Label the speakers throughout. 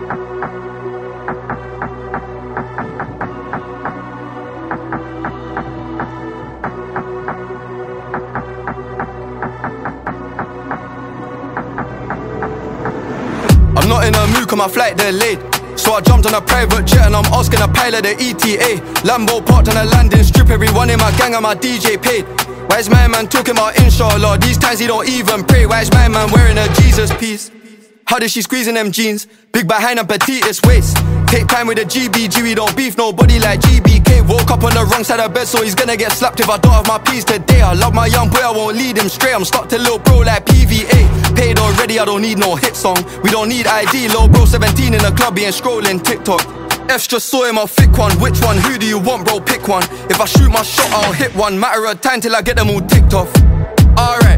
Speaker 1: I'm not in a mood cause my flight delayed, so I jumped on a private jet and I'm asking a pilot the ETA. Lambo parked on a landing strip, everyone in my gang and my DJ paid. Why is my man talking about inshallah? These times he don't even pray. Why is my man wearing a Jesus piece? How did she squeeze in them jeans? Big behind and petitest waist. Take time with the GBG, we don't beef nobody like GBK. Woke up on the wrong side of bed, so he's gonna get slapped if I don't have my peas today. I love my young boy, I won't lead him straight. I'm stuck to little bro like PVA. Paid already, I don't need no hit song. We don't need ID, little bro 17 in the club, he ain't scrolling TikTok. F's just saw him, I'll thick one. Which one? Who do you want, bro? Pick one. If I shoot my shot, I'll hit one. Matter of time till I get them all ticked off. Alright,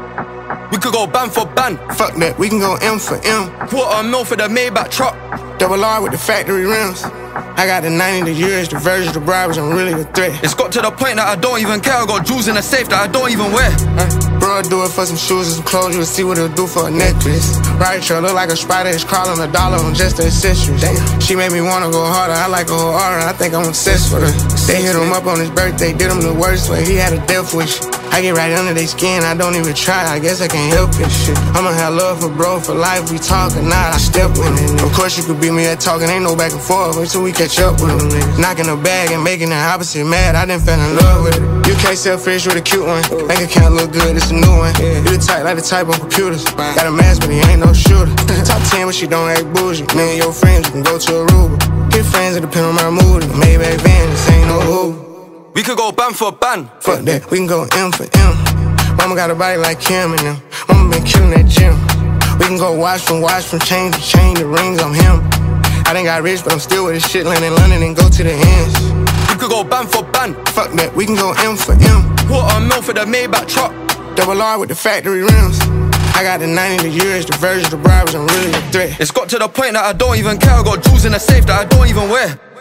Speaker 1: we could go ban for ban.
Speaker 2: Fuck that, we can go M for M.
Speaker 1: $250,000 for the Maybach truck.
Speaker 2: Double R with the factory rims. I got the 90, the years, the versions, the bribes, I'm really the threat.
Speaker 1: It's got to the point that I don't even care. I got jewels in the safe that I don't even wear.
Speaker 2: Bro, do it for some shoes and some clothes, you'll see what it'll do for a necklace. Right, truck look like a spider, it's crawling $1 on just the accessories. She made me wanna go harder, I like a whole aura, I think I'm obsessed with her. They hit him up on his birthday, did him the worst way, he had a death wish. I get right under their skin, I don't even try, I guess I can't help it. Shit, I'ma have love for bro for life, we talk or not, I step with it. Of course you could beat me at talking, ain't no back and forth until we catch up with them niggas. Knocking the bag and making the opposite mad, I done fell in love with it. You can't sell fish with a cute one, bank account look good, it's a new one. You the type like the type on computers, got a mask but he ain't no shooter. Top 10 but she don't act bougie, me and your friends, we can go to Aruba. Get friends, it depend on my mood, Maybach van, this ain't no Uber.
Speaker 1: We could go ban for ban.
Speaker 2: Fuck that, we can go M for M. Mama got a body like Kim and them. Mama been killing that gym. We can go watch from chain to chain, the rings, I'm him. I done got rich, but I'm still with this shit, land in London and go to the ends.
Speaker 1: We could go ban for ban.
Speaker 2: Fuck that, we can go M for M.
Speaker 1: $250,000 for the Maybach truck.
Speaker 2: Double R with the factory rims. I got the 90, the years, the versions, the bribes, I'm really a threat.
Speaker 1: It's got to the point that I don't even care. I got jewels in the safe that I don't even wear.